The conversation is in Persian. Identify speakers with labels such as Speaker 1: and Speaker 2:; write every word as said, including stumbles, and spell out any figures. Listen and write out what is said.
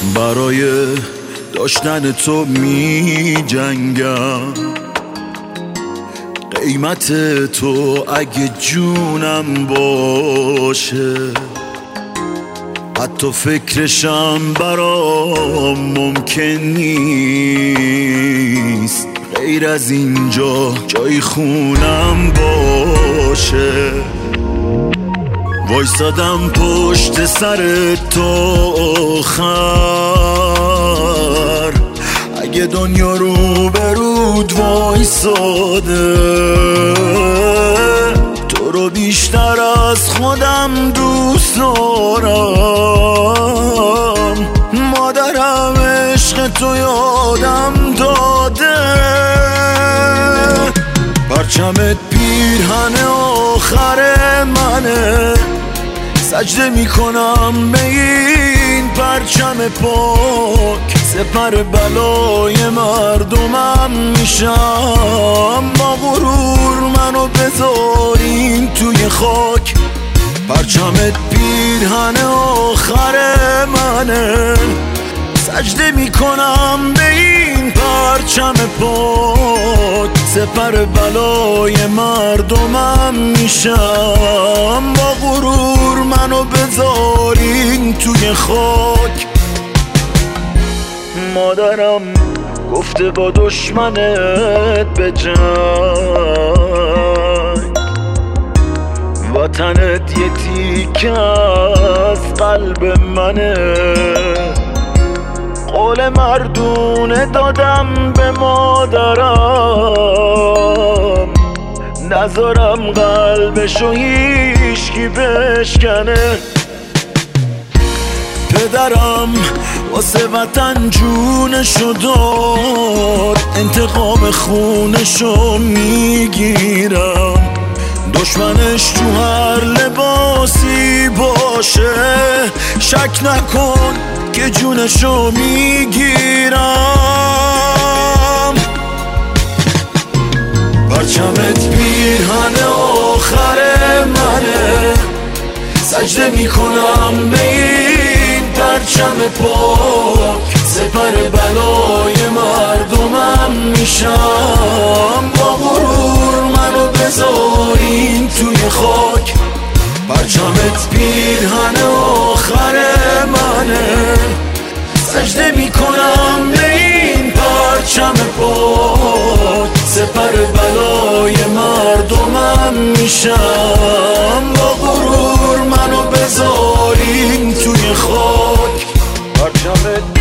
Speaker 1: برای داشتن تو می جنگم، قیمت تو اگه جونم باشه حتی فکرشم برام ممکن نیست غیر از اینجا جای خونم باشه. وایسادم پشت سر تو آخر، اگه دنیا رو برود وایساده تو رو بیشتر از خودم دوست دارم. مادرم عشق تو یادم داده، پرچمت پیرهن آخر منه، سجده میکنم به این پرچم پاک، سپر بلای مردمم میشم. با غرور منو بذارین توی خاک، پرچمت پیرهن آخر منه، سجده میکنم به این پرچم پاک، سپر بلای مردمم میشم. با غرور منو بذارین توی خاک. مادرم گفته با دشمنت به جنگ، وطنت یه تیکه از قلب منه. قول مردونه دادم به مادرم، نذارم قلبشو هیچکی بشکنه. پدرم واسه وطن جونشو داد، انتقام خونشو میگیرم. دشمنش تو هر لباسی باشه، شک نکن که جونشو میگیرم. پرچمت پیرهن آخر منه، سجده میکنم به این پرچم پاک، سپر بلای مردمم میشم. با غرور منو بذارین توی خاک، پرچمت پیرهن آخر منه، سجده میکنم به این پرچم پاک، سپر بلای مردمم میشم. با غرور منو بذارین توی خاک، پرچمت